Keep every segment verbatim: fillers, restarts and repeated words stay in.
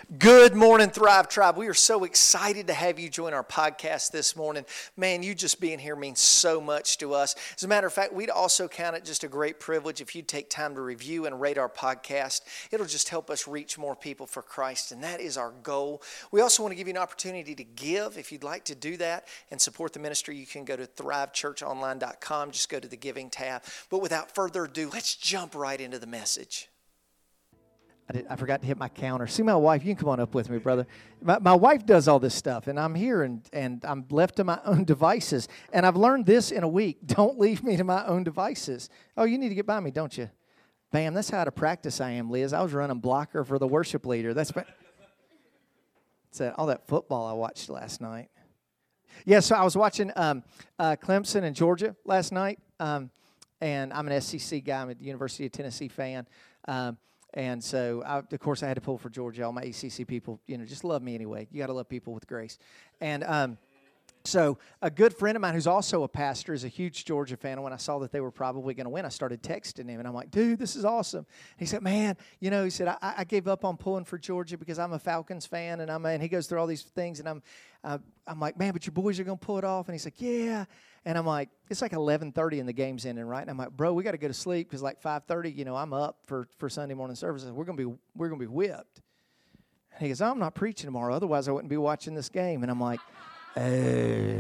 Good morning, Thrive Tribe. We are so excited to have you join our podcast this morning. Man, you just being here means so much to us. As a matter of fact, we'd also count it just a great privilege if you'd take time to review and rate our podcast. It'll just help us reach more people for Christ, and that is our goal. We also want to give you an opportunity to give. If you'd like to do that and support the ministry, you can go to thrive church online dot com. Just go to the Giving tab. But without further ado, let's jump right into the message. I, did, I forgot to hit my counter. See my wife. You can come on up with me, brother. My, my wife does all this stuff, and I'm here, and, and I'm left to my own devices. And I've learned this in a week. Don't leave me to my own devices. Oh, you need to get by me, don't you? Bam, that's how out of practice I am, Liz. I was running blocker for the worship leader. That's it's that, all that football I watched last night. Yeah, so I was watching um, uh, Clemson and Georgia last night, um, and I'm an S E C guy. I'm a University of Tennessee fan. Um, And so, I, of course, I had to pull for Georgia. All my A C C people, you know, just love me anyway. You got to love people with grace. And um, so a good friend of mine who's also a pastor is a huge Georgia fan. And when I saw that they were probably going to win, I started texting him. And I'm like, dude, this is awesome. He said, man, you know, he said, I, I gave up on pulling for Georgia because I'm a Falcons fan. And I'm and he goes through all these things. And I'm, uh, I'm like, man, but your boys are going to pull it off. And he's like, yeah. And I'm like, it's like eleven thirty and the game's ending, right? And I'm like, bro, we got to go to sleep because like five thirty, you know, I'm up for, for Sunday morning services. We're gonna be we're gonna be whipped. And he goes, I'm not preaching tomorrow, otherwise I wouldn't be watching this game. And I'm like, oh,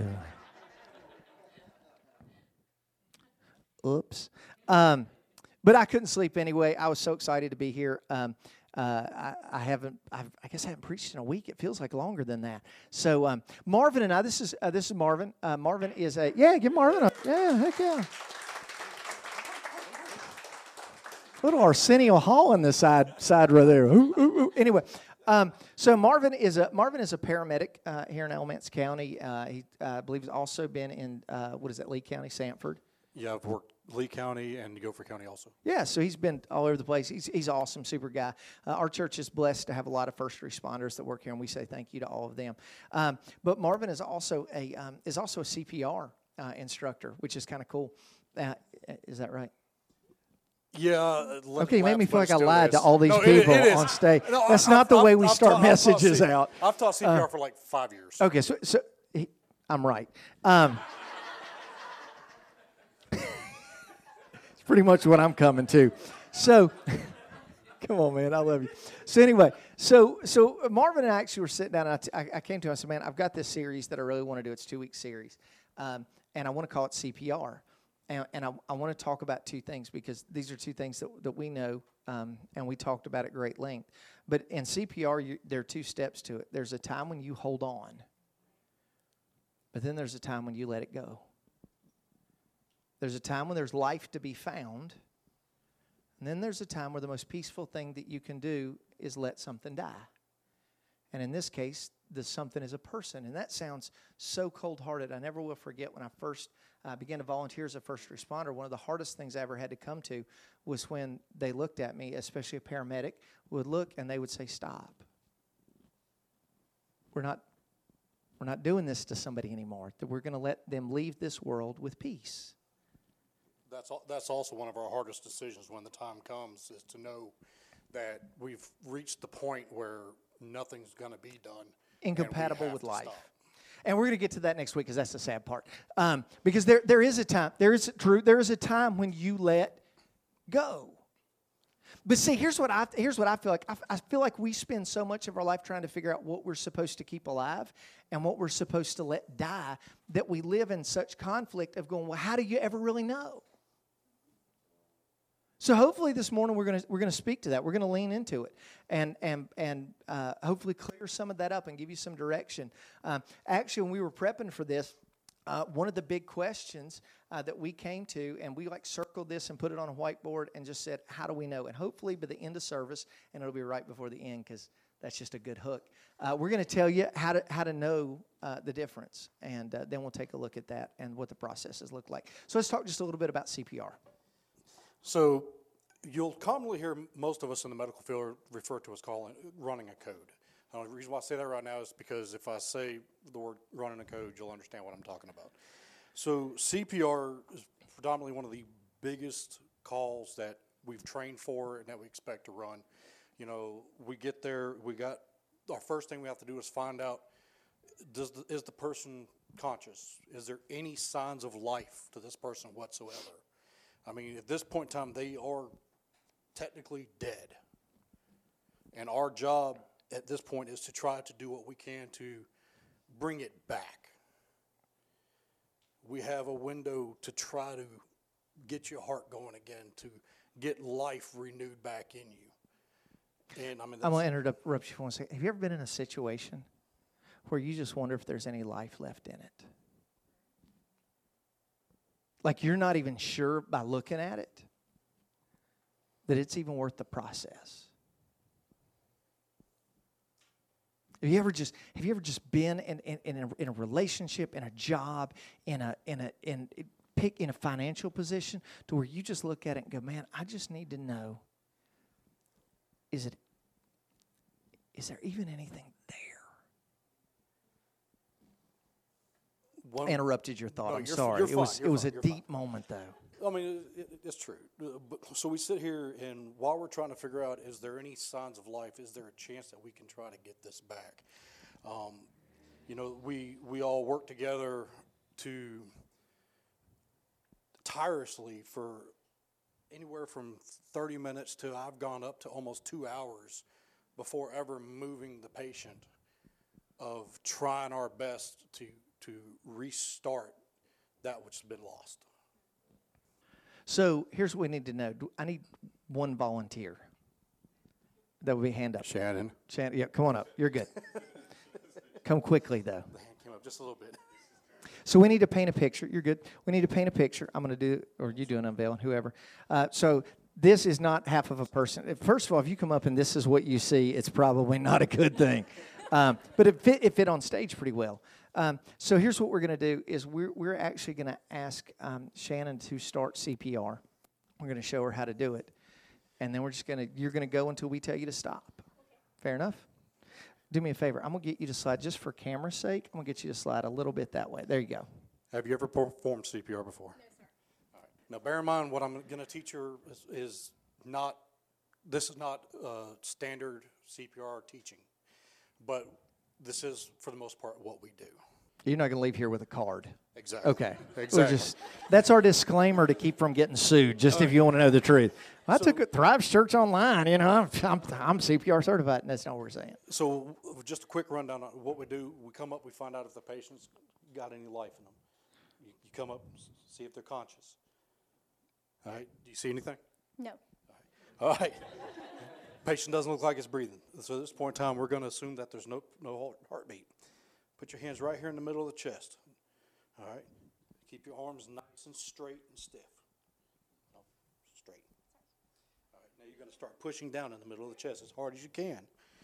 oops. Um, but I couldn't sleep anyway. I was so excited to be here. Um, Uh, I, I haven't. I've, I guess I haven't preached in a week. It feels like longer than that. So um, Marvin and I. This is uh, this is Marvin. Uh, Marvin is a yeah. Give Marvin a yeah. Heck yeah. Little Arsenio Hall on this side side right there. Ooh, ooh, ooh. Anyway, um, so Marvin is a Marvin is a paramedic uh, here in Alamance County. Uh, he uh, I believe has also been in uh, what is that, Lee County, Sanford. Yeah, I've worked Lee County and Gopher County also. Yeah, so he's been all over the place. He's he's awesome, super guy. Uh, our church is blessed to have a lot of first responders that work here, and we say thank you to all of them. Um, but Marvin is also a um, is also a C P R uh, instructor, which is kind of cool. Uh, is that right? Yeah. Uh, okay, you made me feel like I lied is. to all these no, people it, it on stage. No, That's I, not I, the I, way we I've start taught, messages I've taught out. I've taught C P R uh, for like five years. Okay, so so he, I'm right. Um, pretty much what I'm coming to. So, come on, man, I love you. So anyway, so so Marvin and I actually were sitting down, and I, t- I, I came to him and said, man, I've got this series that I really want to do. It's a two-week series, um, and I want to call it C P R. And, and I, I want to talk about two things because these are two things that, that we know, um, and we talked about at great length. But in C P R, you, there are two steps to it. There's a time when you hold on, but then there's a time when you let it go. There's a time when there's life to be found, and then there's a time where the most peaceful thing that you can do is let something die. And in this case, the something is a person, and that sounds so cold-hearted. I never will forget when I first uh, began to volunteer as a first responder, one of the hardest things I ever had to come to was when they looked at me, especially a paramedic, would look and they would say, stop. We're not, we're not doing this to somebody anymore. That we're going to let them leave this world with peace. That's that's also one of our hardest decisions when the time comes, is to know that we've reached the point where nothing's going to be done. Incompatible with life. Stop. And we're going to get to that next week because that's the sad part. Um, because there there is a time, there is true, there is a time when you let go. But see, here's what I here's what I feel like. I, I feel like we spend so much of our life trying to figure out what we're supposed to keep alive and what we're supposed to let die that we live in such conflict of going, well, how do you ever really know? So hopefully this morning we're going to we're going to speak to that. We're going to lean into it and and and uh, hopefully clear some of that up and give you some direction. Um, actually, when we were prepping for this, uh, one of the big questions uh, that we came to, and we like circled this and put it on a whiteboard and just said, how do we know? And hopefully by the end of service, and it'll be right before the end because that's just a good hook. Uh, we're going to tell you how to how to know uh, the difference, and uh, then we'll take a look at that and what the processes look like. So let's talk just a little bit about C P R. So you'll commonly hear most of us in the medical field refer to as calling running a code. Uh, the reason why I say that right now is because if I say the word running a code, you'll understand what I'm talking about. So C P R is predominantly one of the biggest calls that we've trained for and that we expect to run. You know, we get there, we got our first thing we have to do is find out, does the, is the person conscious? Is there any signs of life to this person whatsoever? I mean, at this point in time, they are technically dead. And our job at this point is to try to do what we can to bring it back. We have a window to try to get your heart going again, to get life renewed back in you. And I mean, I'm going to interrupt you for one second. Have you ever been in a situation where you just wonder if there's any life left in it? Like you're not even sure by looking at it that it's even worth the process. Have you ever just have you ever just been in in, in, a, in a relationship, in a job, in a in a in pick in a financial position to where you just look at it and go, man, I just need to know, is it is there even anything there? One, Interrupted your thought. No, I'm you're, sorry. You're it fine, was you're it was fine, a you're deep fine. moment though. I mean, it, it, it's true. Uh, but, so we sit here, and while we're trying to figure out, is there any signs of life? Is there a chance that we can try to get this back? Um, you know, we we all work together to tirelessly for anywhere from thirty minutes to I've gone up to almost two hours before ever moving the patient, of trying our best to to restart that which has been lost. So here's what we need to know. I need one volunteer. That would be hand up. Shannon. Shannon, yeah, come on up. You're good. Come quickly, though. The hand came up just a little bit. So we need to paint a picture. You're good. We need to paint a picture. I'm going to do, or you do an unveiling, whoever. Uh, so this is not half of a person. First of all, if you come up and this is what you see, it's probably not a good thing. Um, but it fit, it fit on stage pretty well. Um, so here's what we're going to do is we're, we're actually going to ask um, Shannon to start C P R. We're going to show her how to do it. And then we're just going to, you're going to go until we tell you to stop. Fair enough? Do me a favor. I'm going to get you to slide, just for camera's sake, I'm going to get you to slide a little bit that way. There you go. Have you ever performed C P R before? No, sir. All right. Now, bear in mind, what I'm going to teach her is, is not, this is not uh, standard C P R teaching. But this is, for the most part, what we do. You're not going to leave here with a card. Exactly. Okay. Exactly. We're just, that's our disclaimer to keep from getting sued, just if you want to know the truth. I So- took a Thrive's Church online, you know, I'm, I'm, I'm C P R certified, and that's not what we're saying. So just a quick rundown on what we do. We come up, we find out if the patient's got any life in them. You, you come up, see if they're conscious. All right. Do you see anything? No. All right. Patient doesn't look like it's breathing. So at this point in time, we're going to assume that there's no no heartbeat. Put your hands right here in the middle of the chest. All right. Keep your arms nice and straight and stiff. No, straight. All right. Now you're going to start pushing down in the middle of the chest as hard as you can.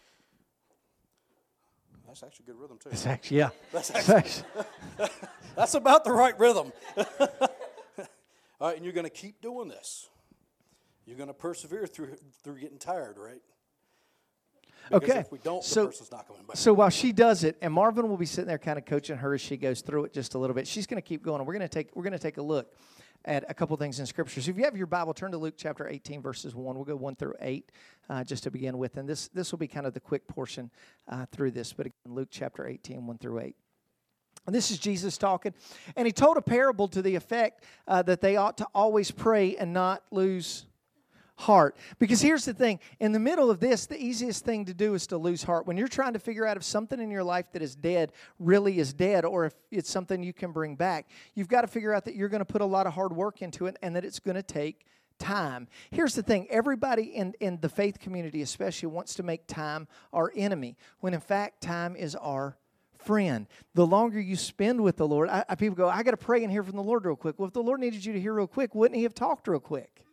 That's actually good rhythm too. It's actually, yeah. That's actually, that's about the right rhythm. All right, and you're going to keep doing this. You're going to persevere through through getting tired, right? Because Okay. if we don't, So- the person's not coming back. So while she does it, and Marvin will be sitting there kind of coaching her as she goes through it just a little bit, she's going to keep going. And we're going to take we're going to take a look at a couple things in Scripture. So if you have your Bible, turn to Luke chapter eighteen, verses one. We'll go one through eight uh, just to begin with. And this this will be kind of the quick portion uh, through this. But again, Luke chapter eighteen, one through eight. And this is Jesus talking. And he told a parable to the effect uh, that they ought to always pray and not lose heart. Because here's the thing, in the middle of this, the easiest thing to do is to lose heart. When you're trying to figure out if something in your life that is dead really is dead, or if it's something you can bring back, you've got to figure out that you're going to put a lot of hard work into it and that it's going to take time. Here's the thing, everybody in, in the faith community especially wants to make time our enemy, when in fact time is our friend. The longer you spend with the Lord, I, I, people go, I got to pray and hear from the Lord real quick. Well, if the Lord needed you to hear real quick, wouldn't he have talked real quick?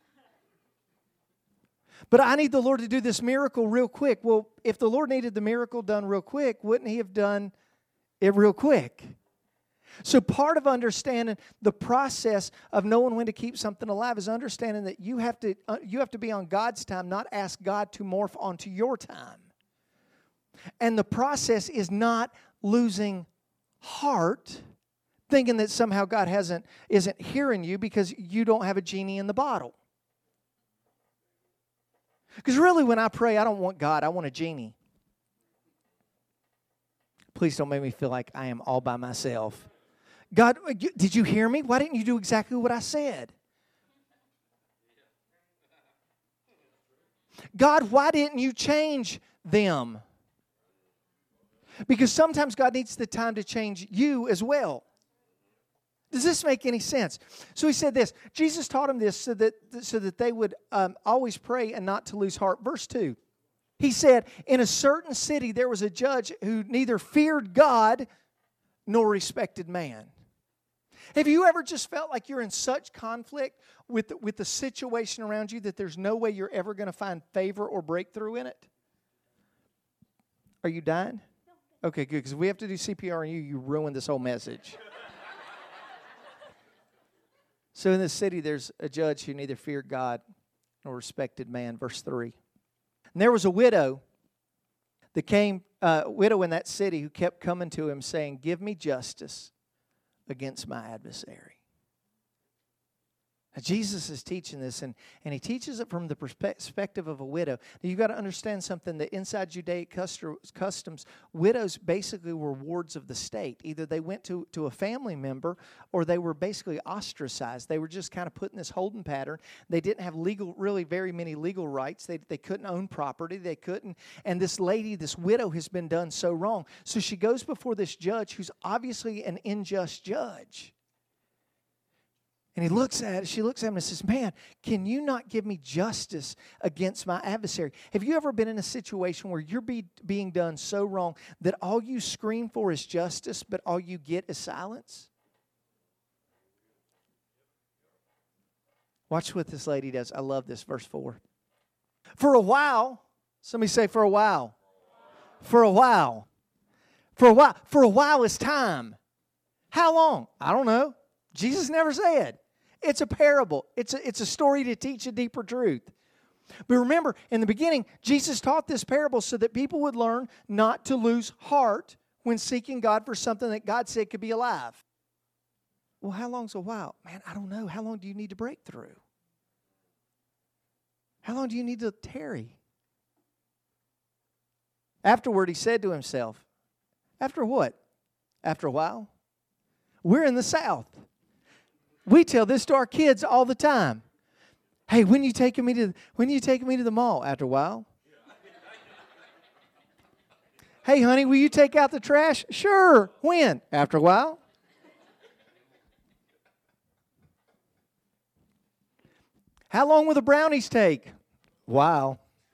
But I need the Lord to do this miracle real quick. Well, if the Lord needed the miracle done real quick, wouldn't he have done it real quick? So part of understanding the process of knowing when to keep something alive is understanding that you have to uh, you have to be on God's time, not ask God to morph onto your time. And the process is not losing heart, thinking that somehow God hasn't isn't hearing you because you don't have a genie in the bottle. Because really when I pray, I don't want God, I want a genie. Please don't make me feel like I am all by myself. God, did you hear me? Why didn't you do exactly what I said? God, why didn't you change them? Because sometimes God needs the time to change you as well. Does this make any sense? So he said this. Jesus taught him this so that, so that they would um, always pray and not to lose heart. Verse two. He said, in a certain city there was a judge who neither feared God nor respected man. Have you ever just felt like you're in such conflict with the, with the situation around you that there's no way you're ever going to find favor or breakthrough in it? Are you dying? Okay, good, because if we have to do C P R on you, you ruined this whole message. So in this city, there's a judge who neither feared God nor respected man. Verse three. And there was a widow that came, uh, widow in that city who kept coming to him saying, give me justice against my adversary. Now, Jesus is teaching this, and, and he teaches it from the perspective of a widow. Now, you've got to understand something, that inside Judaic customs, widows basically were wards of the state. Either they went to, to a family member, or they were basically ostracized. They were just kind of put in this holding pattern. They didn't have legal, really very many legal rights. They, they couldn't own property. They couldn't. And this lady, this widow, has been done so wrong. So she goes before this judge, who's obviously an unjust judge. And he looks at it, she looks at him and says, man, can you not give me justice against my adversary? Have you ever been in a situation where you're be, being done so wrong that all you scream for is justice, but all you get is silence? Watch what this lady does. I love this, verse four. For a while, somebody say for a while. For a while. For a while. For a while is time. How long? I don't know. Jesus never said. It's a parable. It's a, it's a story to teach a deeper truth. But remember, in the beginning, Jesus taught this parable so that people would learn not to lose heart when seeking God for something that God said could be alive. Well, how long's a while? Man, I don't know. How long do you need to break through? How long do you need to tarry? Afterward, he said to himself, after what? After a while? We're in the South. We tell this to our kids all the time. Hey, when you taking me to when you taking me to the mall? After a while. Hey, honey, will you take out the trash? Sure. When? After a while. How long will the brownies take? Wow.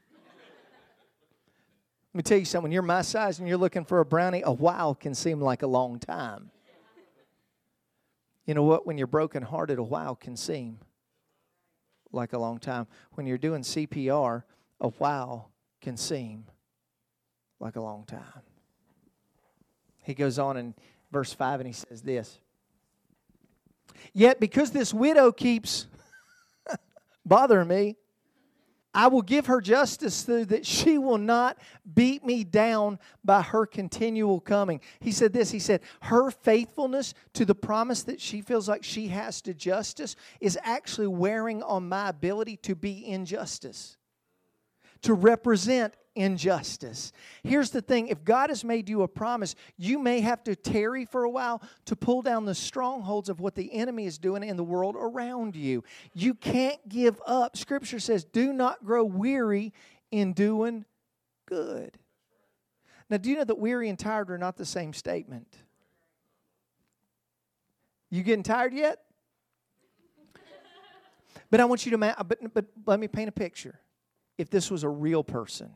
Let me tell you something. When you're my size and you're looking for a brownie, a while can seem like a long time. You know what? When you're brokenhearted, a while can seem like a long time. When you're doing C P R, a while can seem like a long time. He goes on in verse five and he says this. Yet because this widow keeps bothering me, I will give her justice so that she will not beat me down by her continual coming. He said this, he said, her faithfulness to the promise that she feels like she has to justice is actually wearing on my ability to be injustice, to represent injustice. Here's the thing, if God has made you a promise, you may have to tarry for a while to pull down the strongholds of what the enemy is doing in the world around you. You can't give up. Scripture says, do not grow weary in doing good. Now, do you know that weary and tired are not the same statement? You getting tired yet? But I want you to, but, but let me paint a picture. If this was a real person,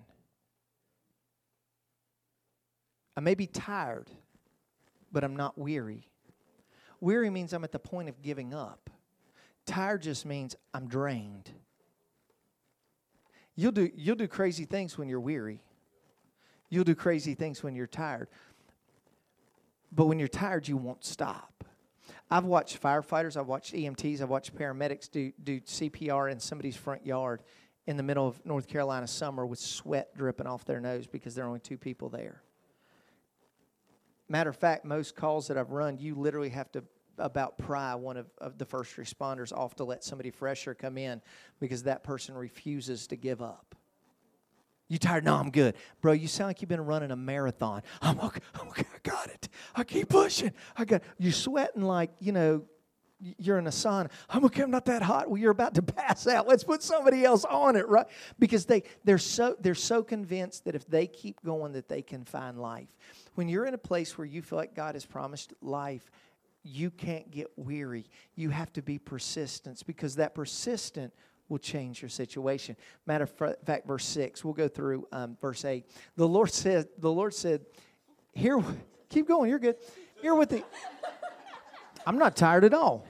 I may be tired, but I'm not weary. Weary means I'm at the point of giving up. Tired just means I'm drained. You'll do, you'll do crazy things when you're weary. You'll do crazy things when you're tired. But when you're tired, you won't stop. I've watched firefighters, I've watched E M Ts, I've watched paramedics do, do C P R in somebody's front yard in the middle of North Carolina summer with sweat dripping off their nose because there are only two people there. Matter of fact, most calls that I've run, you literally have to about pry one of, of the first responders off to let somebody fresher come in because that person refuses to give up. You tired? No, I'm good. Bro, you sound like you've been running a marathon. I'm okay. I'm okay. got it. I keep pushing. I got. You're sweating like, you know, you're in a sauna. I'm okay, I'm not that hot. Well, you're about to pass out. Let's put somebody else on it, right? Because they, they're so they're so convinced that if they keep going that they can find life. When you're in a place where you feel like God has promised life, you can't get weary. You have to be persistent, because that persistent will change your situation. Matter of fact, verse six, we'll go through um, verse eight. The Lord said, the Lord said, here, keep going, you're good. Here with the, I'm not tired at all.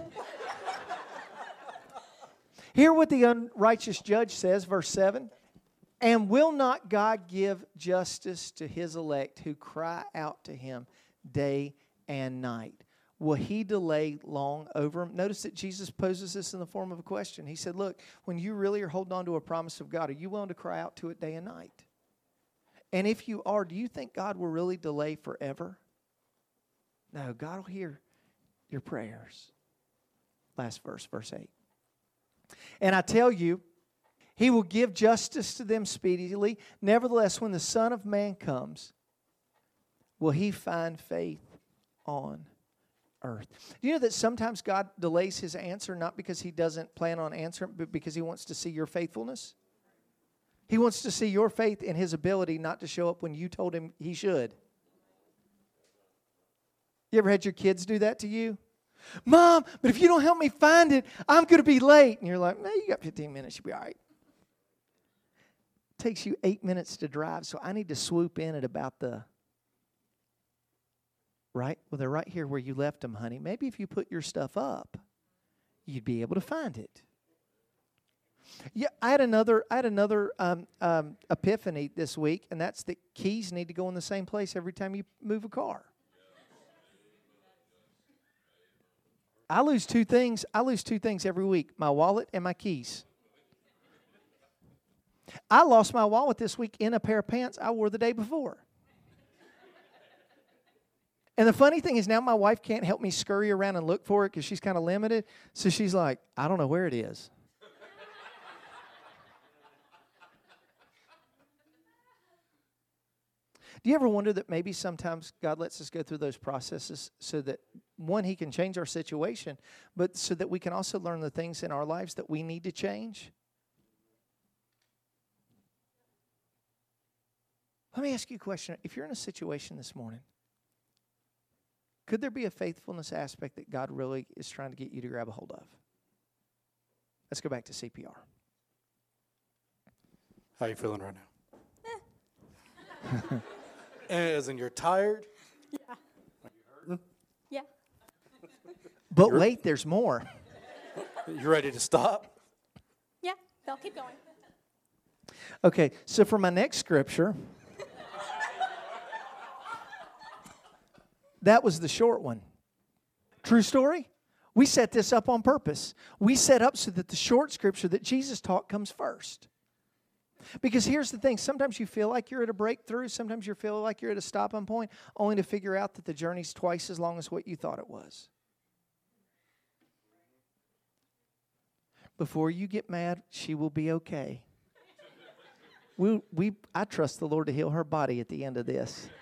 Hear what the unrighteous judge says, verse seven. And will not God give justice to his elect who cry out to him day and night? Will he delay long over them? Notice that Jesus poses this in the form of a question. He said, look, when you really are holding on to a promise of God, are you willing to cry out to it day and night? And if you are, do you think God will really delay forever? No, God will hear your prayers. Last verse, verse eight. And I tell you, he will give justice to them speedily. Nevertheless, when the Son of Man comes, will he find faith on earth? Do you know that sometimes God delays his answer not because he doesn't plan on answering, but because he wants to see your faithfulness? He wants to see your faith in his ability not to show up when you told him he should. You ever had your kids do that to you? Mom, but if you don't help me find it, I'm going to be late. And you're like, no, you got fifteen minutes. You'll be all right. It takes you eight minutes to drive, so I need to swoop in at about the, right? Well, they're right here where you left them, honey. Maybe if you put your stuff up, you'd be able to find it. Yeah, I had another, I had another um, um, epiphany this week, and that's that keys need to go in the same place every time you move a car. I lose two things. I lose two things every week: my wallet and my keys. I lost my wallet this week in a pair of pants I wore the day before. And the funny thing is now my wife can't help me scurry around and look for it because she's kind of limited. So she's like, I don't know where it is. Do you ever wonder that maybe sometimes God lets us go through those processes so that, one, he can change our situation, but so that we can also learn the things in our lives that we need to change? Let me ask you a question. If you're in a situation this morning, could there be a faithfulness aspect that God really is trying to get you to grab a hold of? Let's go back to C P R. How you feeling right now? As in you're tired? Yeah. Are you hurting? Yeah. But You're- wait, there's more. You ready to stop? Yeah. Phil, keep going. Okay, so for my next scripture, that was the short one. True story? We set this up on purpose. We set up so that the short scripture that Jesus taught comes first. Because here's the thing, sometimes you feel like you're at a breakthrough, sometimes you feel like you're at a stopping point, only to figure out that the journey's twice as long as what you thought it was. Before you get mad, she will be okay. We, we, I trust the Lord to heal her body at the end of this.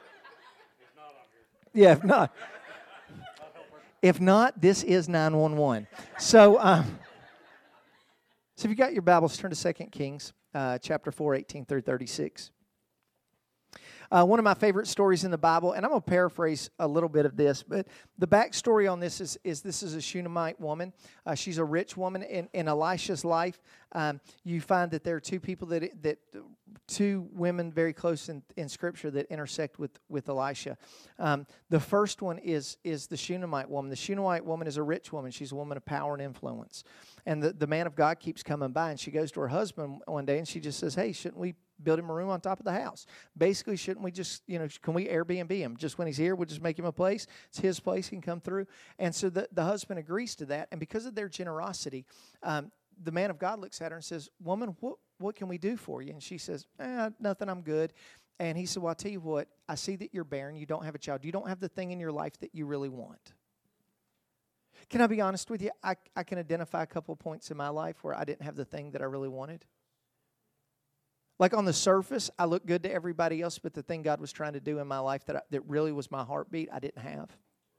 Yeah, if not. If not, this is nine one one. So, um, so if you got your Bibles, turn to Second Kings. Uh, chapter four, eighteen through thirty-six. Uh, one of my favorite stories in the Bible, and I'm going to paraphrase a little bit of this, but the backstory on this is, is this is a Shunammite woman. Uh, she's a rich woman. In, in Elisha's life, um, you find that there are two people, that that two women very close in, in Scripture that intersect with, with Elisha. Um, the first one is, is the Shunammite woman. The Shunammite woman is a rich woman. She's a woman of power and influence. And the, the man of God keeps coming by, and she goes to her husband one day, and she just says, hey, shouldn't we build him a room on top of the house? Basically, shouldn't we just, you know, can we Airbnb him? Just when he's here, we'll just make him a place. It's his place. He can come through. And so the, the husband agrees to that. And because of their generosity, um, the man of God looks at her and says, woman, what, what can we do for you? And she says, eh, nothing, I'm good. And he said, well, I'll tell you what, I see that you're barren. You don't have a child. You don't have the thing in your life that you really want. Can I be honest with you? I, I can identify a couple of points in my life where I didn't have the thing that I really wanted. Like on the surface, I look good to everybody else, but the thing God was trying to do in my life that, I, that really was my heartbeat, I didn't have.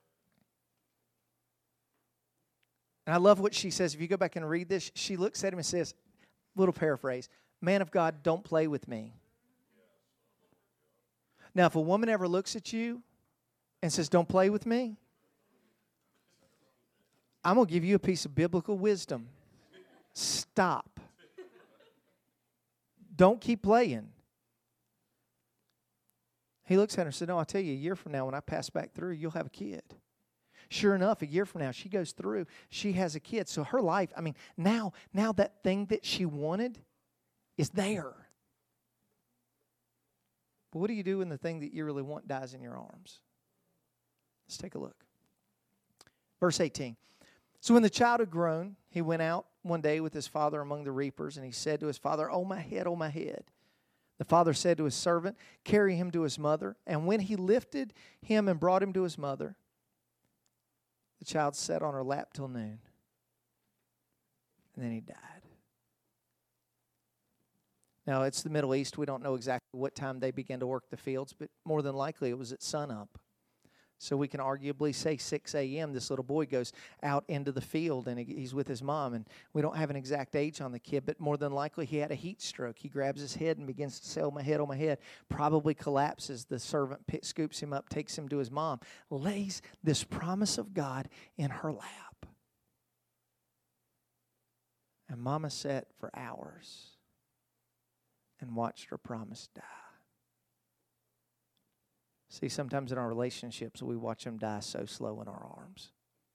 And I love what she says. If you go back and read this, she looks at him and says, little paraphrase, man of God, don't play with me. Now, if a woman ever looks at you and says, don't play with me, I'm going to give you a piece of biblical wisdom. Stop. Don't keep playing. He looks at her and said, no, I'll tell you, a year from now when I pass back through, you'll have a kid. Sure enough, a year from now, she goes through, she has a kid. So her life, I mean, now, now that thing that she wanted is there. But what do you do when the thing that you really want dies in your arms? Let's take a look. Verse eighteen. So when the child had grown, he went out one day with his father among the reapers, and he said to his father, oh, my head, oh, my head. The father said to his servant, carry him to his mother. And when he lifted him and brought him to his mother, the child sat on her lap till noon. And then he died. Now, it's the Middle East. We don't know exactly what time they began to work the fields, but more than likely it was at sunup. So we can arguably say six a.m. this little boy goes out into the field and he's with his mom. And we don't have an exact age on the kid, but more than likely he had a heat stroke. He grabs his head and begins to say, oh, my head, oh, my head. Probably collapses. The servant p- scoops him up, takes him to his mom, lays this promise of God in her lap. And mama sat for hours and watched her promise die. See, sometimes in our relationships, we watch them die so slow in our arms.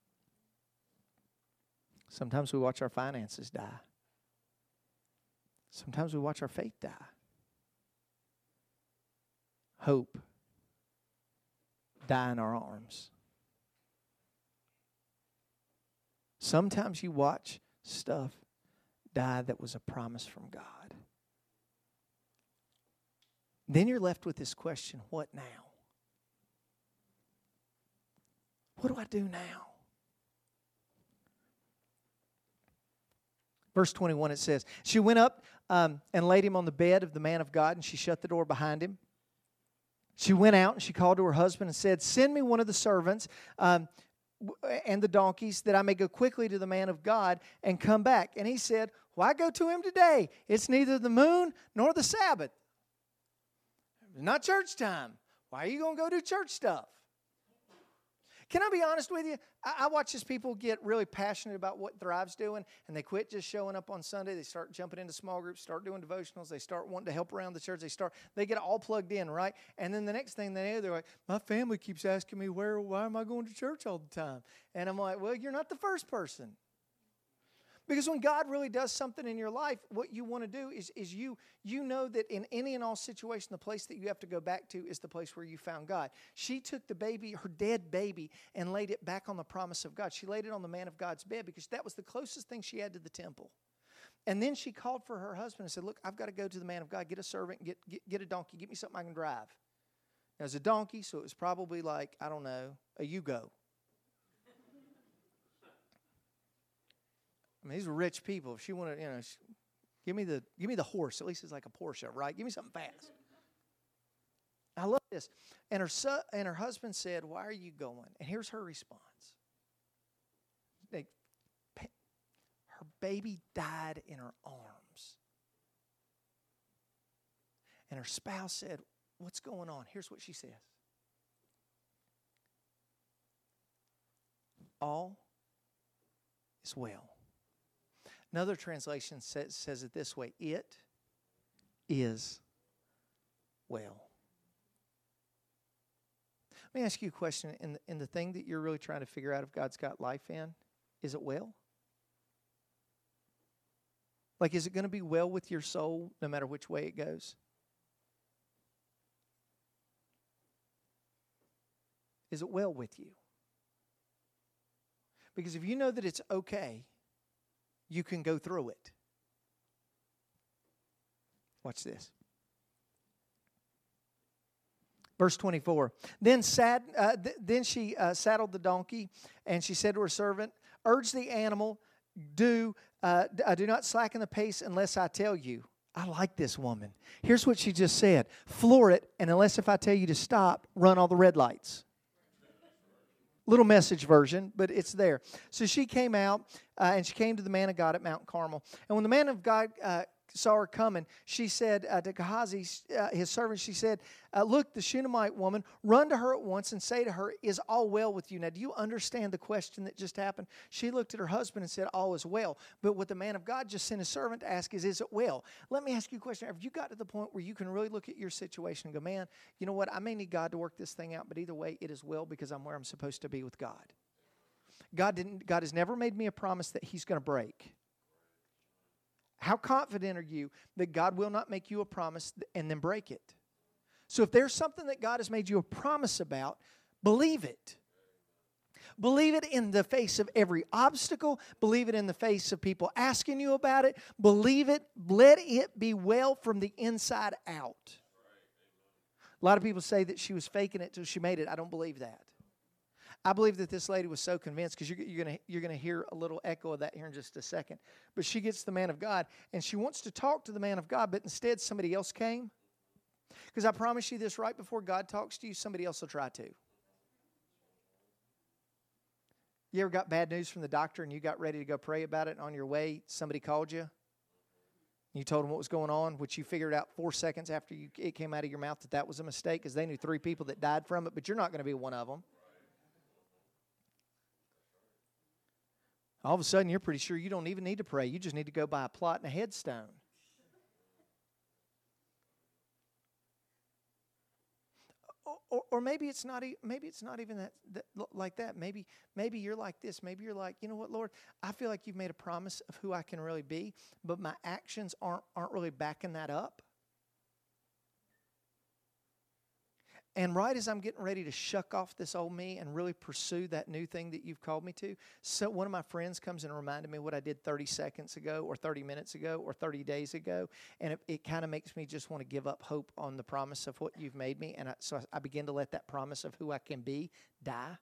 Sometimes we watch our finances die. Sometimes we watch our faith die. Hope die in our arms. Sometimes you watch stuff die that was a promise from God. Then you're left with this question, what now? What do I do now? Verse twenty-one, it says, she went up um, and laid him on the bed of the man of God, and she shut the door behind him. She went out and she called to her husband and said, send me one of the servants um, and the donkeys that I may go quickly to the man of God and come back. And he said, why go to him today? It's neither the moon nor the Sabbath. It's not church time. Why are you going to go do church stuff? Can I be honest with you? I, I watch these people get really passionate about what Thrive's doing, and they quit just showing up on Sunday. They start jumping into small groups, start doing devotionals. They start wanting to help around the church. They start, they get all plugged in, right? And then the next thing they know, they're like, my family keeps asking me, where, why am I going to church all the time? And I'm like, well, you're not the first person. Because when God really does something in your life, what you want to do is, is you, you know that in any and all situation, the place that you have to go back to is the place where you found God. She took the baby, her dead baby, and laid it back on the promise of God. She laid it on the man of God's bed because that was the closest thing she had to the temple. And then she called for her husband and said, look, I've got to go to the man of God, get a servant, get, get, get a donkey, get me something I can drive. Now, it was a donkey, so it was probably like, I don't know, a Yugo. I mean, these were rich people. If she wanted, you know, she, give me the give me the horse. At least it's like a Porsche, right? Give me something fast. I love this. And her son, and her husband said, "Why are you going?" And here's her response. They, her baby died in her arms, and her spouse said, "What's going on?" Here's what she says: "All is well." Another translation says, says it this way: it is well. Let me ask you a question. In the, in the thing that you're really trying to figure out if God's got life in, is it well? Like, is it going to be well with your soul no matter which way it goes? Is it well with you? Because if you know that it's okay, you can go through it. Watch this. Verse twenty-four. Then sad, uh, th- then she uh, saddled the donkey, and she said to her servant, urge the animal, do, uh, d- uh, do not slacken the pace unless I tell you. I like this woman. Here's what she just said. Floor it, and unless if I tell you to stop, run all the red lights. Little message version, but it's there. So she came out, uh, and she came to the man of God at Mount Carmel. And when the man of God uh, saw her coming, she said uh, to Gehazi, uh, his servant, she said, uh, look, the Shunammite woman, run to her at once and say to her, is all well with you? Now, do you understand the question that just happened? She looked at her husband and said, all is well. But what the man of God just sent his servant to ask is, is it well? Let me ask you a question. Have you got to the point where you can really look at your situation and go, man, you know what? I may need God to work this thing out, but either way, it is well because I'm where I'm supposed to be with God. God didn't. God has never made me a promise that He's going to break. How confident are you that God will not make you a promise and then break it? So if there's something that God has made you a promise about, believe it. Believe it in the face of every obstacle. Believe it in the face of people asking you about it. Believe it. Let it be well from the inside out. A lot of people say that she was faking it till she made it. I don't believe that. I believe that this lady was so convinced, because you're, you're going you're gonna hear a little echo of that here in just a second. But she gets the man of God, and she wants to talk to the man of God, but instead somebody else came. Because I promise you this, right before God talks to you, somebody else will try to. You ever got bad news from the doctor and you got ready to go pray about it, and on your way somebody called you? You told them what was going on, which you figured out four seconds after you, it came out of your mouth that that was a mistake, because they knew three people that died from it, but you're not going to be one of them. All of a sudden, you're pretty sure you don't even need to pray. You just need to go buy a plot and a headstone. Or, or, or maybe it's not. Maybe it's not even that, that like that. Maybe maybe you're like this. Maybe you're like, you know what, Lord? I feel like you've made a promise of who I can really be, but my actions aren't aren't really backing that up. And right as I'm getting ready to shuck off this old me and really pursue that new thing that you've called me to, so one of my friends comes and reminded me what I did thirty seconds ago or thirty minutes ago or thirty days ago. And it, it kind of makes me just want to give up hope on the promise of what you've made me. And I, so I begin to let that promise of who I can be die.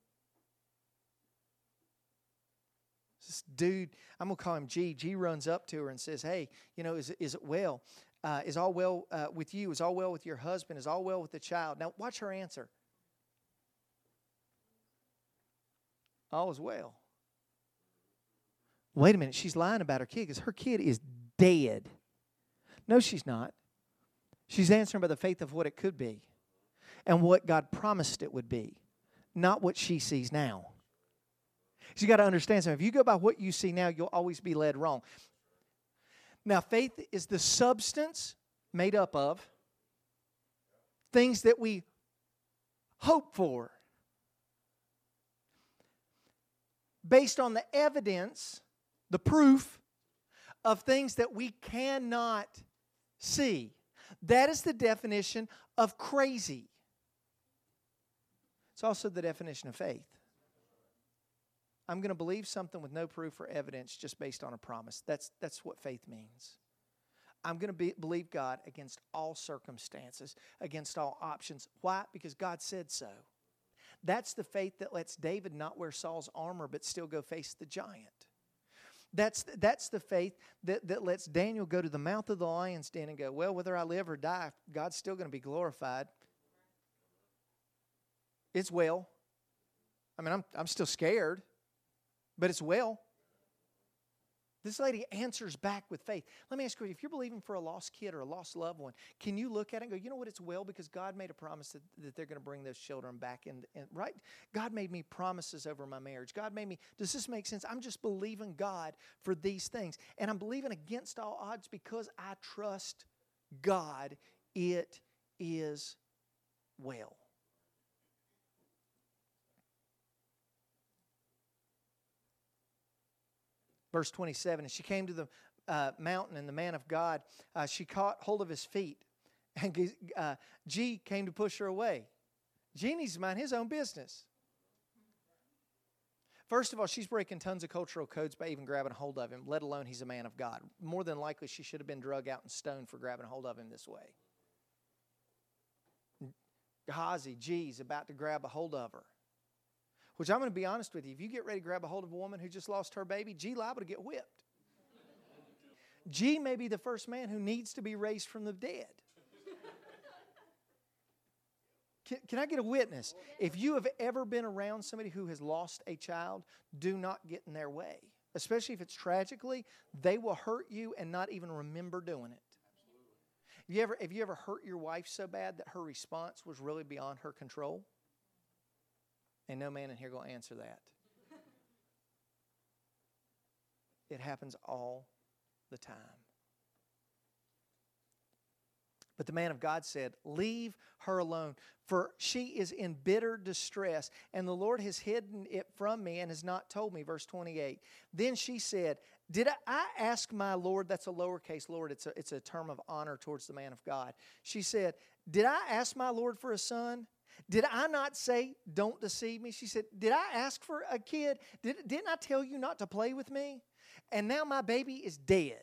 This dude, I'm going to call him G. G runs up to her and says, hey, you know, is, is it well? Uh, is all well uh, with you? Is all well with your husband? Is all well with the child? Now, watch her answer. All is well. Wait a minute. She's lying about her kid, because her kid is dead. No, she's not. She's answering by the faith of what it could be and what God promised it would be, not what she sees now. So you got to understand something. If you go by what you see now, you'll always be led wrong. Now, faith is the substance made up of things that we hope for, based on the evidence, the proof of things that we cannot see. That is the definition of crazy. It's also the definition of faith. I'm going to believe something with no proof or evidence just based on a promise. That's, that's what faith means. I'm going to be, believe God against all circumstances, against all options. Why? Because God said so. That's the faith that lets David not wear Saul's armor but still go face the giant. That's, that's the faith that, that lets Daniel go to the mouth of the lion's den and go, well, whether I live or die, God's still going to be glorified. It's well. I mean, I'm, I'm still scared. But it's well. This lady answers back with faith. Let me ask you, if you're believing for a lost kid or a lost loved one, can you look at it and go, you know what, it's well, because God made a promise that, that they're going to bring those children back. And, and right? God made me promises over my marriage. God made me, does this make sense? I'm just believing God for these things. And I'm believing against all odds because I trust God. It is well. Verse twenty-seven, and she came to the uh, mountain, and the man of God, uh, she caught hold of his feet, and uh, G came to push her away. G needs to mind his own business. First of all, she's breaking tons of cultural codes by even grabbing a hold of him, let alone he's a man of God. More than likely, she should have been drug out and stoned for grabbing a hold of him this way. Gehazi, G's about to grab a hold of her. Which I'm going to be honest with you, if you get ready to grab a hold of a woman who just lost her baby, G liable to get whipped. G may be the first man who needs to be raised from the dead. Can, can I get a witness? If you have ever been around somebody who has lost a child, do not get in their way. Especially if it's tragically, they will hurt you and not even remember doing it. Have you ever, have you ever hurt your wife so bad that her response was really beyond her control? And no man in here going to answer that. It happens all the time. But the man of God said, leave her alone, for she is in bitter distress, and the Lord has hidden it from me and has not told me. Verse twenty-eight. Then she said, did I ask my Lord, that's a lowercase Lord, it's a, it's a term of honor towards the man of God. She said, did I ask my Lord for a son? Did I not say, don't deceive me? She said, did I ask for a kid? Did, didn't I tell you not to play with me? And now my baby is dead.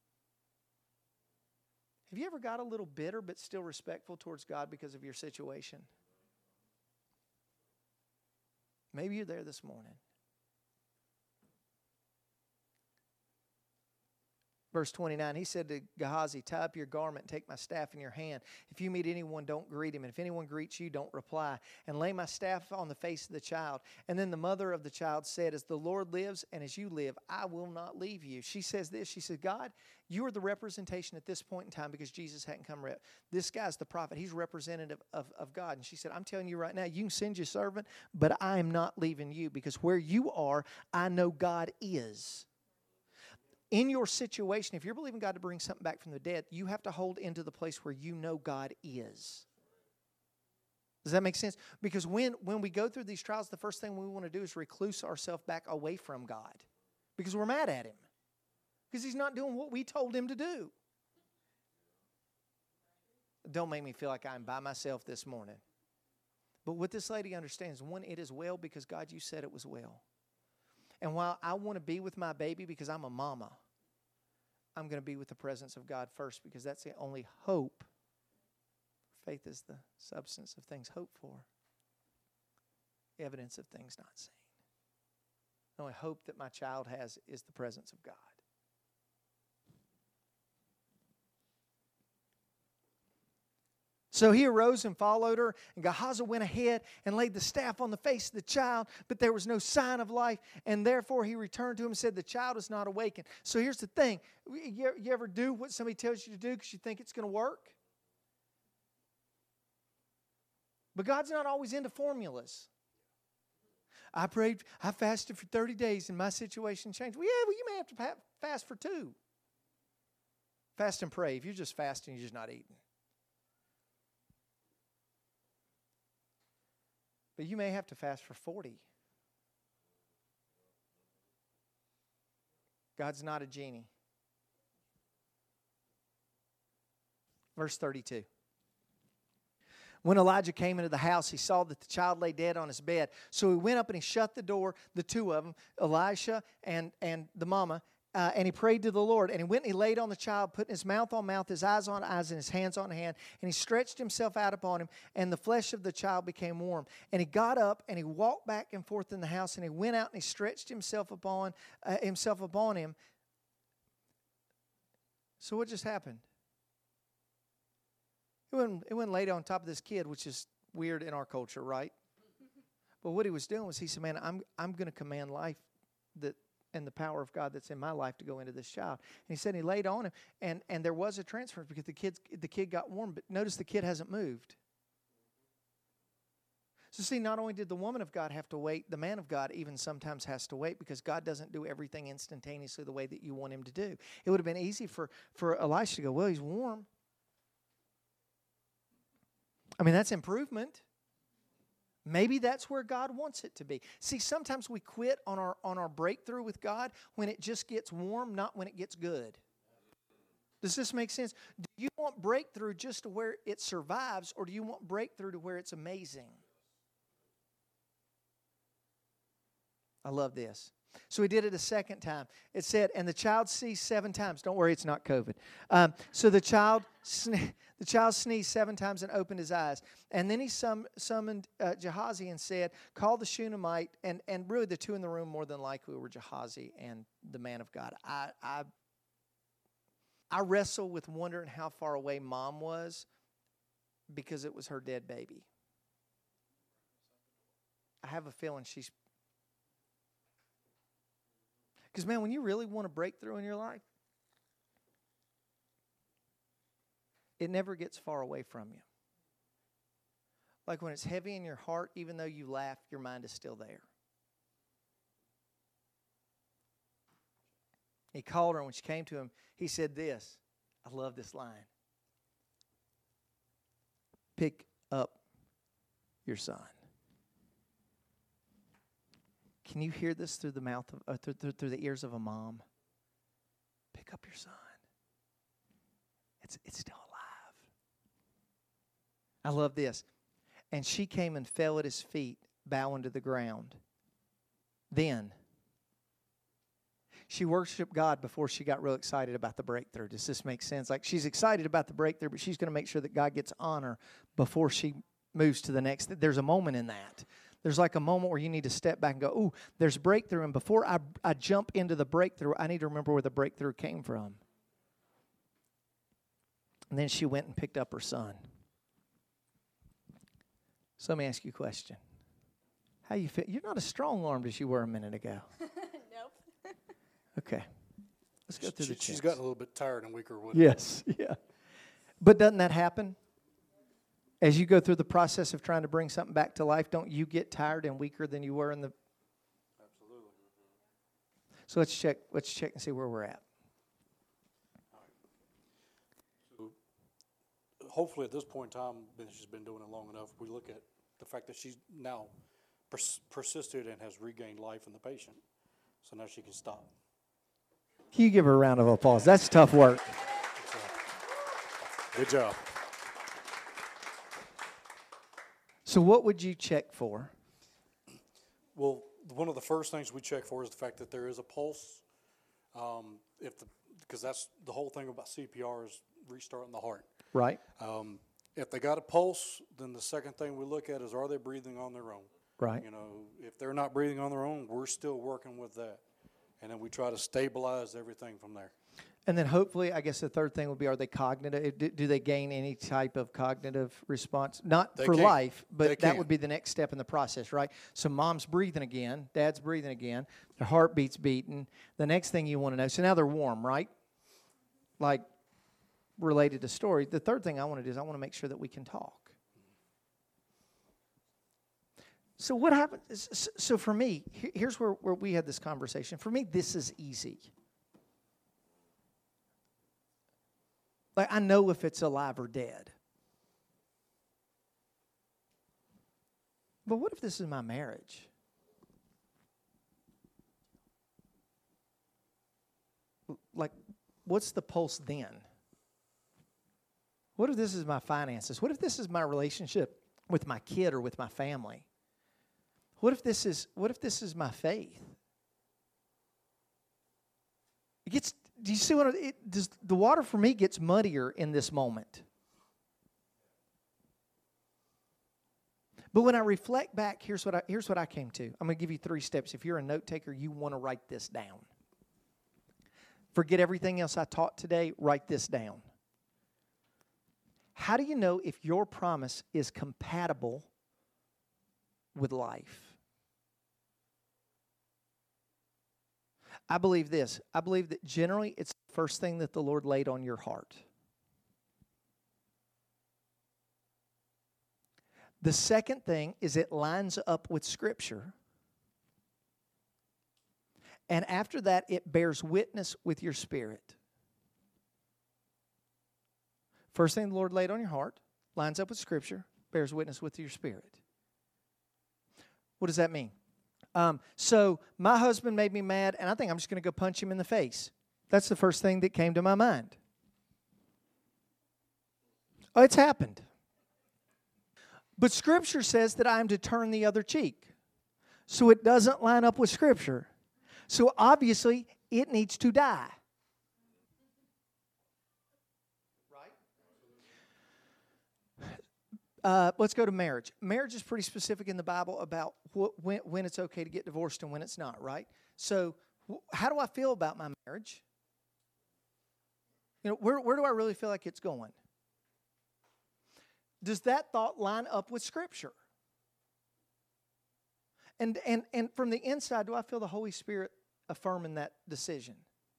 Have you ever got a little bitter but still respectful towards God because of your situation? Maybe you're there this morning. Verse twenty-nine, he said to Gehazi, tie up your garment and take my staff in your hand. If you meet anyone, don't greet him. And if anyone greets you, don't reply. And lay my staff on the face of the child. And then the mother of the child said, as the Lord lives and as you live, I will not leave you. She says this, she said, God, you are the representation at this point in time because Jesus hadn't come. Rep. This guy's the prophet. He's representative of, of God. And she said, I'm telling you right now, you can send your servant, but I am not leaving you because where you are, I know God is. In your situation, if you're believing God to bring something back from the dead, you have to hold into the place where you know God is. Does that make sense? Because when, when we go through these trials, the first thing we want to do is recluse ourselves back away from God. Because we're mad at Him. Because He's not doing what we told Him to do. Don't make me feel like I'm by myself this morning. But what this lady understands, one, it is well because God, you said it was well. And while I want to be with my baby because I'm a mama, I'm going to be with the presence of God first because that's the only hope. Faith is the substance of things hoped for, evidence of things not seen. The only hope that my child has is the presence of God. So he arose and followed her, and Gehazi went ahead and laid the staff on the face of the child, but there was no sign of life, and therefore he returned to him and said, the child is not awakened. So here's the thing. You ever do what somebody tells you to do because you think it's going to work? But God's not always into formulas. I prayed, I fasted for thirty days, and my situation changed. Well, yeah, well, you may have to fast for two. Fast and pray. If you're just fasting, you're just not eating. But you may have to fast for forty. God's not a genie. Verse thirty-two. When Elijah came into the house, he saw that the child lay dead on his bed. So he went up and he shut the door, the two of them, Elisha and, and the mama, Uh, and he prayed to the Lord. And he went and he laid on the child, putting his mouth on mouth, his eyes on eyes, and his hands on hand. And he stretched himself out upon him, and the flesh of the child became warm. And he got up and he walked back and forth in the house, and he went out and he stretched himself upon uh, himself upon him. So what just happened? It went, it went laid on top of this kid, which is weird in our culture, right? But what he was doing was he said, man, I'm I'm going to command life that and the power of God that's in my life to go into this child. And he said he laid on him, and, and there was a transference because the kid, the kid got warm, but notice the kid hasn't moved. So see, not only did the woman of God have to wait, the man of God even sometimes has to wait because God doesn't do everything instantaneously the way that you want Him to do. It would have been easy for, for Elisha to go, well, he's warm. I mean, that's improvement. Maybe that's where God wants it to be. See, sometimes we quit on our on our breakthrough with God when it just gets warm, not when it gets good. Does this make sense? Do you want breakthrough just to where it survives, or do you want breakthrough to where it's amazing? I love this. So he did it a second time. It said, and the child sneezed seven times. Don't worry, it's not COVID. Um, so the child sne- the child sneezed seven times and opened his eyes. And then he sum- summoned uh, Gehazi and said, call the Shunammite. And, and really the two in the room more than likely were Gehazi and the man of God. I, I I wrestle with wondering how far away Mom was because it was her dead baby. I have a feeling she's... Because, man, when you really want a breakthrough in your life, it never gets far away from you. Like when it's heavy in your heart, even though you laugh, your mind is still there. He called her, and when she came to him, he said this. I love this line. Pick up your son. Can you hear this through the mouth of, uh, through, through, through the ears of a mom? Pick up your son. It's it's still alive. I love this. And she came and fell at his feet, bowing to the ground. Then she worshiped God before she got real excited about the breakthrough. Does this make sense? Like she's excited about the breakthrough, but she's going to make sure that God gets honor before she moves to the next. There's a moment in that. There's like a moment where you need to step back and go, ooh, there's breakthrough. And before I, I jump into the breakthrough, I need to remember where the breakthrough came from. And then she went and picked up her son. So let me ask you a question. How you feel? You're not as strong-armed as you were a minute ago. Nope. Okay. Let's go through She, the checks. she's gotten a little bit tired and weaker with Yes, yeah. But doesn't that happen? As you go through the process of trying to bring something back to life, don't you get tired and weaker than you were in the... Absolutely. So let's check, let's check and see where we're at. So hopefully at this point in time, because she's been doing it long enough, we look at the fact that she's now pers- persisted and has regained life in the patient. So now she can stop. Can you give her a round of applause? That's tough work. Good job. So what would you check for? Well, one of the first things we check for is the fact that there is a pulse. Um, if the because that's the whole thing about C P R is restarting the heart. Right. Um, if they got a pulse, then the second thing we look at is are they breathing on their own? Right. You know, if they're not breathing on their own, we're still working with that, and then we try to stabilize everything from there. And then hopefully, I guess the third thing would be, are they cognitive? Do, do they gain any type of cognitive response? Not They for can. life, but They that can. would be the next step in the process, right? So mom's breathing again, dad's breathing again, their heartbeat's beating. The next thing you want to know, so now they're warm, right? Like related to story. The third thing I want to do is I want to make sure that we can talk. So what happens? So for me, here's where, where we had this conversation. For me, this is easy. Like, I know if it's alive or dead. But what if this is my marriage? Like, what's the pulse then? What if this is my finances? What if this is my relationship with my kid or with my family? What if this is what if this is my faith? It gets Do you see what it does? The water for me gets muddier in this moment. But when I reflect back, here's what I here's what I came to. I'm going to give you three steps. If you're a note taker, you want to write this down. Forget everything else I taught today. Write this down. How do you know if your promise is compatible with life? I believe this. I believe that generally it's the first thing that the Lord laid on your heart. The second thing is it lines up with Scripture. And after that, it bears witness with your spirit. First thing the Lord laid on your heart, lines up with Scripture, bears witness with your spirit. What does that mean? Um, so my husband made me mad, and I think I'm just going to go punch him in the face. That's the first thing that came to my mind. Oh, it's happened. But Scripture says that I'm to turn the other cheek. So it doesn't line up with Scripture. So obviously, it needs to die. Uh, let's go to marriage. Marriage is pretty specific in the Bible about what, when, when it's okay to get divorced and when it's not, right? So wh- how do I feel about my marriage? You know, where, where do I really feel like it's going? Does that thought line up with Scripture? And, and, and from the inside, do I feel the Holy Spirit affirming that decision?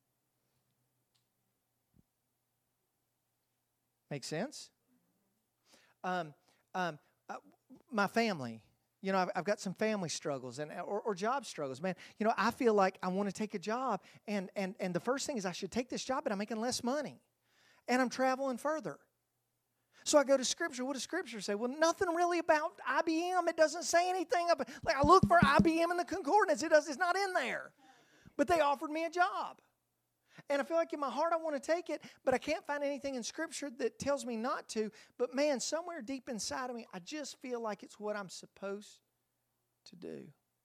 Make sense? Um, um, uh, my family, you know, I've, I've got some family struggles and or, or job struggles. Man, you know, I feel like I want to take a job, and and and the first thing is I should take this job, but I'm making less money, and I'm traveling further. So I go to Scripture. What does Scripture say? Well, nothing really about I B M. It doesn't say anything about, like I look for I B M in the concordance. It does. It's not in there. But they offered me a job. And I feel like in my heart I want to take it, but I can't find anything in Scripture that tells me not to. But man, somewhere deep inside of me, I just feel like it's what I'm supposed to do.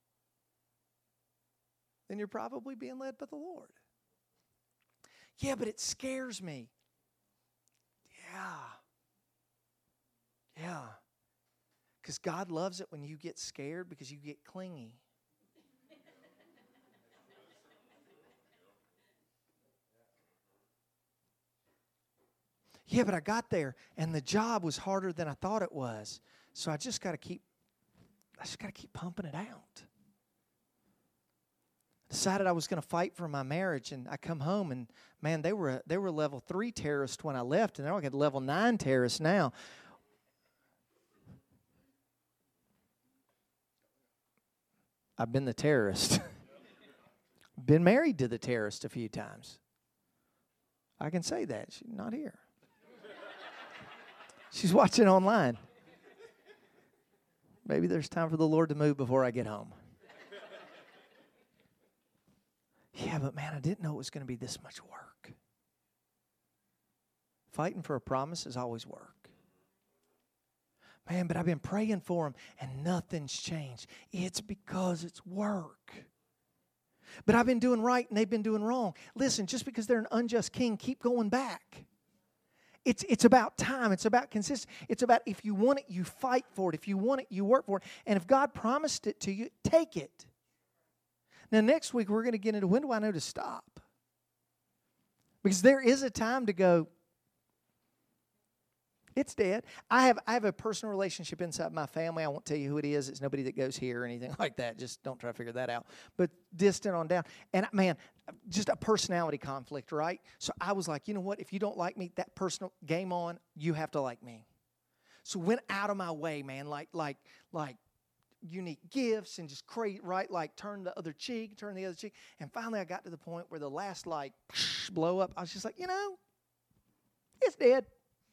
Then you're probably being led by the Lord. Yeah, but it scares me. Yeah. Yeah. Because God loves it when you get scared because you get clingy. Yeah, but I got there and the job was harder than I thought it was. So I just got to keep I just got to keep pumping it out. Decided I was going to fight for my marriage, and I come home and man, they were they were level three terrorists when I left, and they're like level nine terrorists now. I've been the terrorist. Been married to the terrorist a few times. I can say that. She's not here. She's watching online. Maybe there's time for the Lord to move before I get home. Yeah, but man, I didn't know it was going to be this much work. Fighting for a promise is always work. Man, but I've been praying for them and nothing's changed. It's because it's work. But I've been doing right and they've been doing wrong. Listen, just because they're an unjust king, keep going back. It's, it's about time. It's about consistency. It's about if you want it, you fight for it. If you want it, you work for it. And if God promised it to you, take it. Now, next week, we're going to get into when do I know to stop? Because there is a time to go, it's dead. I have I have a personal relationship inside my family. I won't tell you who it is. It's nobody that goes here or anything like that. Just don't try to figure that out. But distant on down. And man, just a personality conflict, right? So I was like, you know what? If you don't like me, that personal game on, you have to like me. So went out of my way, man, like like like unique gifts and just crazy, right? Like turn the other cheek, turn the other cheek. And finally I got to the point where the last like blow up, I was just like, you know, it's dead.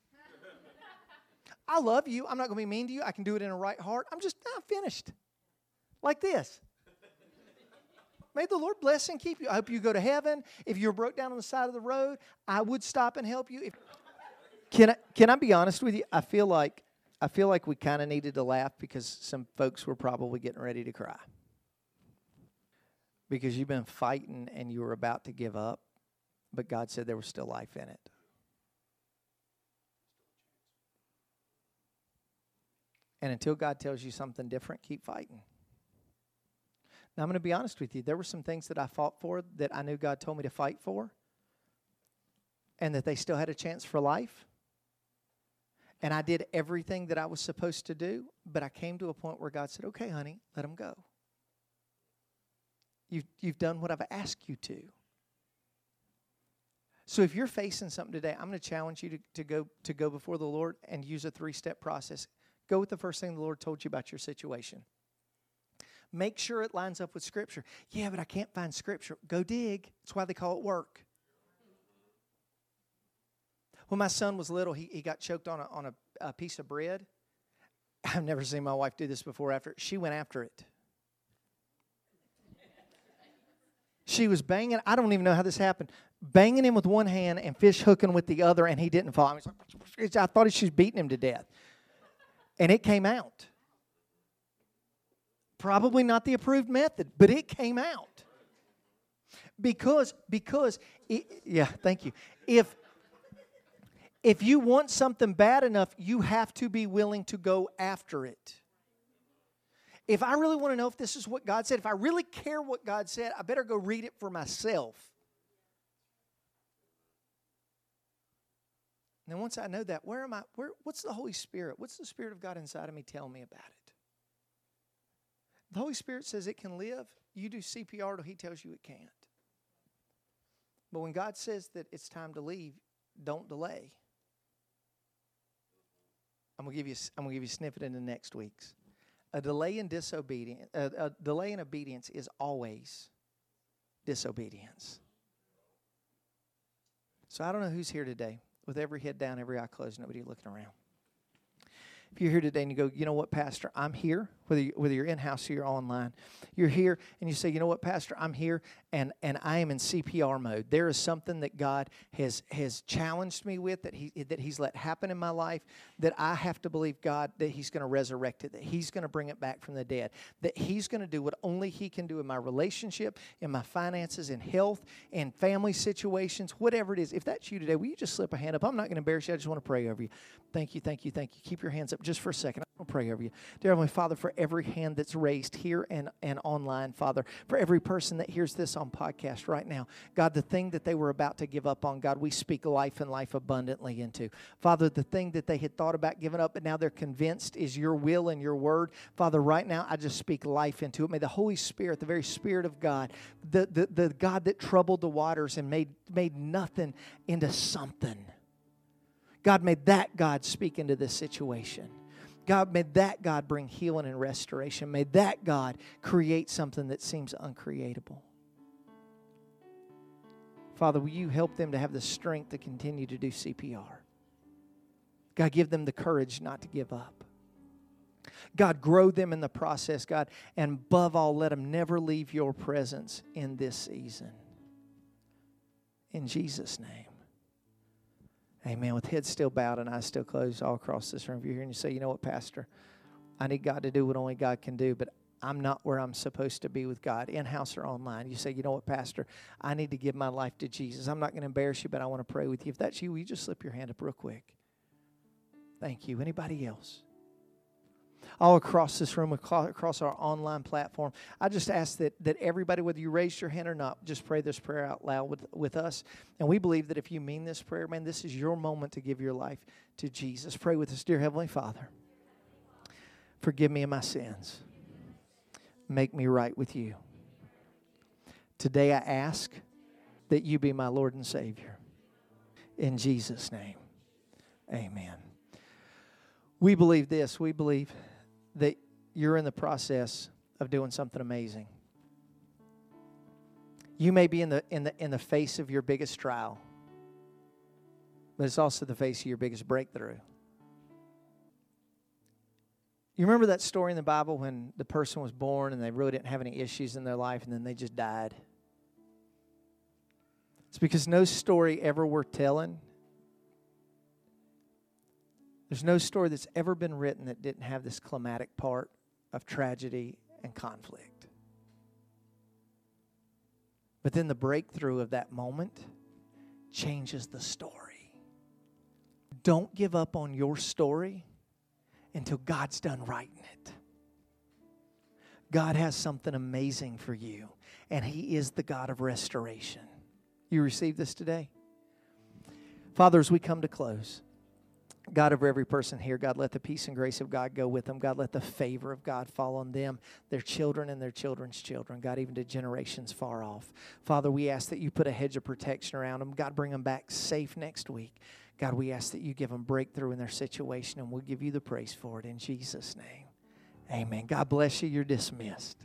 I love you. I'm not going to be mean to you. I can do it in a right heart. I'm just, I'm finished. Like this. May the Lord bless and keep you. I hope you go to heaven. If you're broke down on the side of the road, I would stop and help you. If, can I, can I be honest with you? I feel like, I feel like we kind of needed to laugh because some folks were probably getting ready to cry. Because you've been fighting and you were about to give up, but God said there was still life in it. And until God tells you something different, keep fighting. Now, I'm going to be honest with you. There were some things that I fought for that I knew God told me to fight for, and that they still had a chance for life. And I did everything that I was supposed to do, but I came to a point where God said, okay, honey, let them go. You've, you've done what I've asked you to. So if you're facing something today, I'm going to challenge you to, to, go, to go before the Lord and use a three-step process. Go with the first thing the Lord told you about your situation. Make sure it lines up with Scripture. Yeah, but I can't find Scripture. Go dig. That's why they call it work. When my son was little, he, he got choked on a, on a, a piece of bread. I've never seen my wife do this before. After she went after it. She was banging. I don't even know how this happened. Banging him with one hand and fish hooking with the other, and he didn't fall. I, was, I thought she was beating him to death. And it came out. Probably not the approved method, but it came out. Because, because, it, yeah, thank you. If, if you want something bad enough, you have to be willing to go after it. If I really want to know if this is what God said, if I really care what God said, I better go read it for myself. And then once I know that, where am I? Where? What's the Holy Spirit? What's the Spirit of God inside of me telling me about it? The Holy Spirit says it can live. You do C P R till He tells you it can't. But when God says that it's time to leave, don't delay. I'm gonna give you. I'm gonna give you a snippet in the next weeks. A delay in disobedience. A, a delay in obedience is always disobedience. So I don't know who's here today with every head down, every eye closed, nobody looking around. If you're here today and you go, you know what, Pastor, I'm here, whether, you, whether you're in-house or you're online, you're here and you say, you know what, Pastor, I'm here and, and I am in C P R mode. There is something that God has has challenged me with, that, he, that He's let happen in my life, that I have to believe, God, that He's going to resurrect it, that He's going to bring it back from the dead, that He's going to do what only He can do in my relationship, in my finances, in health, in family situations, whatever it is. If that's you today, will you just slip a hand up? I'm not going to embarrass you. I just want to pray over you. Thank you, thank you, thank you. Keep your hands up just for a second. I'm going to pray over you. Dear Heavenly Father, for every hand that's raised here and, and online, Father, for every person that hears this on podcast right now, God, the thing that they were about to give up on, God, we speak life and life abundantly into. Father, the thing that they had thought about giving up, but now they're convinced is your will and your word. Father, right now, I just speak life into it. May the Holy Spirit, the very Spirit of God, the, the, the God that troubled the waters and made, made nothing into something, God, may that God speak into this situation. God, may that God bring healing and restoration. May that God create something that seems uncreatable. Father, will you help them to have the strength to continue to do C P R? God, give them the courage not to give up. God, grow them in the process, God, and above all, let them never leave your presence in this season. In Jesus' name. Amen. With heads still bowed and eyes still closed all across this room. If you're here and you say, you know what, Pastor, I need God to do what only God can do, but I'm not where I'm supposed to be with God, in-house or online. You say, you know what, Pastor, I need to give my life to Jesus. I'm not going to embarrass you, but I want to pray with you. If that's you, will you just slip your hand up real quick? Thank you. Anybody else? All across this room, across our online platform, I just ask that, that everybody, whether you raised your hand or not, just pray this prayer out loud with, with us. And we believe that if you mean this prayer, man, this is your moment to give your life to Jesus. Pray with us. Dear Heavenly Father, forgive me of my sins. Make me right with you. Today I ask that you be my Lord and Savior. In Jesus' name, amen. We believe this. We believe that you're in the process of doing something amazing. You may be in the in the in the face of your biggest trial, but it's also the face of your biggest breakthrough. You remember that story in the Bible when the person was born and they really didn't have any issues in their life and then they just died? It's because no story ever worth telling. There's no story that's ever been written that didn't have this climatic part of tragedy and conflict. But then the breakthrough of that moment changes the story. Don't give up on your story until God's done writing it. God has something amazing for you, and He is the God of restoration. You receive this today? Father, as we come to close, God, over every person here, God, let the peace and grace of God go with them. God, let the favor of God fall on them, their children and their children's children. God, even to generations far off. Father, we ask that you put a hedge of protection around them. God, bring them back safe next week. God, we ask that you give them breakthrough in their situation, and we'll give you the praise for it in Jesus' name. Amen. God bless you. You're dismissed.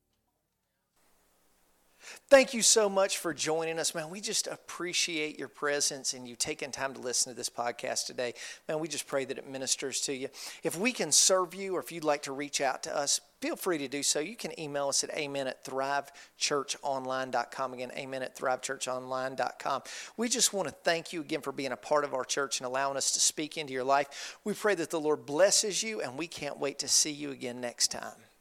Thank you so much for joining us, man. We just appreciate your presence and you taking time to listen to this podcast today. Man, we just pray that it ministers to you. If we can serve you or if you'd like to reach out to us, feel free to do so. You can email us at amen at thrive church online dot com. Again, amen at thrive church online dot com. We just want to thank you again for being a part of our church and allowing us to speak into your life. We pray that the Lord blesses you, and we can't wait to see you again next time.